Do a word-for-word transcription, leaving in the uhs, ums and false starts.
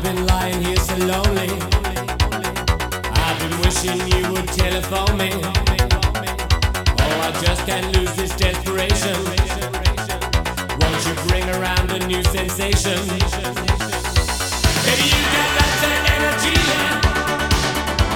been lying here so lonely. I've been wishing you would telephone me. Oh, I just can't lose this desperation. Won't you bring around a new sensation? Baby, you